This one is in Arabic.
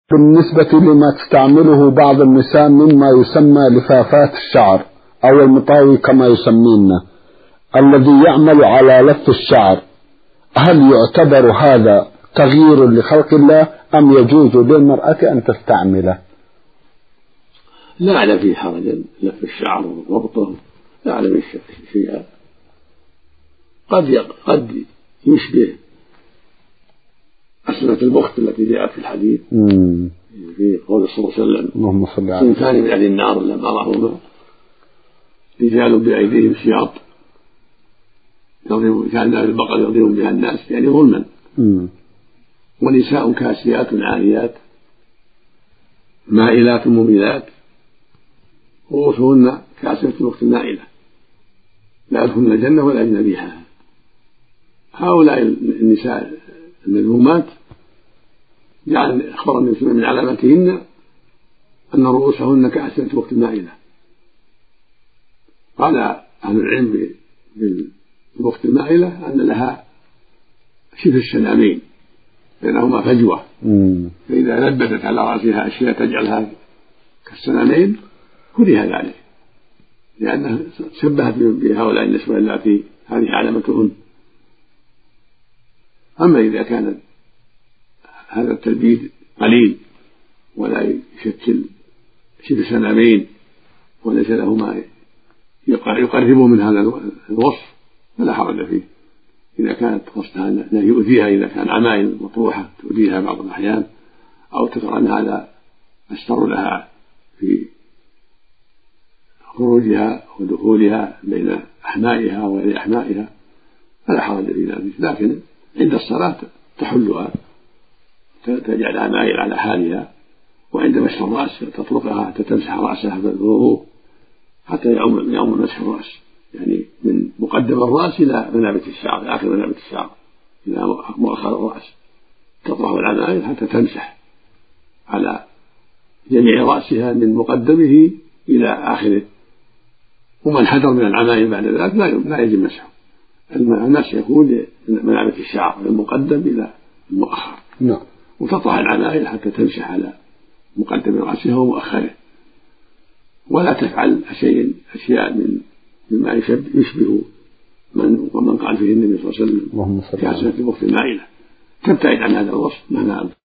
بالنسبة لما تستعمله بعض النساء مما يسمى لفافات الشعر أو المطاوي كما يسمينه الذي يعمل على لف الشعر، هل يعتبر هذا تغيير لخلق الله أم يجوز للمرأة أن تستعمله؟ لا أعلم فيه حرجا، لف الشعر وربطه لا أعلم شيئا. قد يشبه أسنة البخت التي جاءت في الحديث في قول صلى الله عليه وسلم: اللهم صل على صنفان من أهل النار لما رأوهما، رجال بأيديهم سياط كان البقر يضرب بها الناس يعني ظلما، ونساء كاسيات عاريات مائلات مميلات رؤوسهن كأسنة البخت المائلة لا يدخلن الجنة ولا يجدن ريحها. هؤلاء النساء المذمومات جعل أخبر النبي صلى الله عليه وسلم من علاماتهن أن رؤوسهن كأسنة البخت المائلة. قال أهل العلم بالبخت المائلة أن لها شبه السنامين بينهما فجوة، فإذا لبست على رأسها أشياء تجعلها كالسنامين كره ذلك، لأنها شبهت بهؤلاء النسوة اللاتي هذه علامتهن. أما إذا كان هذا التلبيد قليل ولا يشكل شبه سنامين وليس له ما يقربه من هذا الوصف فلا حرج فيه، إذا كانت قصدها أن يؤذيها، إذا كان عمائل مطروحة تؤذيها بعض الأحيان أو ترى أن هذا أستر لها في خروجها ودخولها بين أحمائها وغير أحمائها فلا حرج في ذلك. لكن عند الصلاة تحلها تجعل عمائل على حالها، وعند مسح الرأس تطلقها تمسح رأسها بالوضوء حتى يعم مسح الرأس، يعني من مقدم الرأس إلى منابت الشعر، آخر منابت الشعر إلى مؤخر الرأس، تطرح العمائل حتى تمسح على جميع رأسها من مقدمه إلى آخره. ومن حذر من العمائل بعد ذلك لا يجب مسحه. المسح يكون منابت الشعر من المقدم إلى المؤخر، وتطرح العمائل حتى تمسح على مقدم رأسها ومؤخره، ولا تفعل أشياء مما يشبه من قال فيه النبي صلى الله عليه وسلم كأسنة البخت المائلة، تبتعد عن هذا الوصف.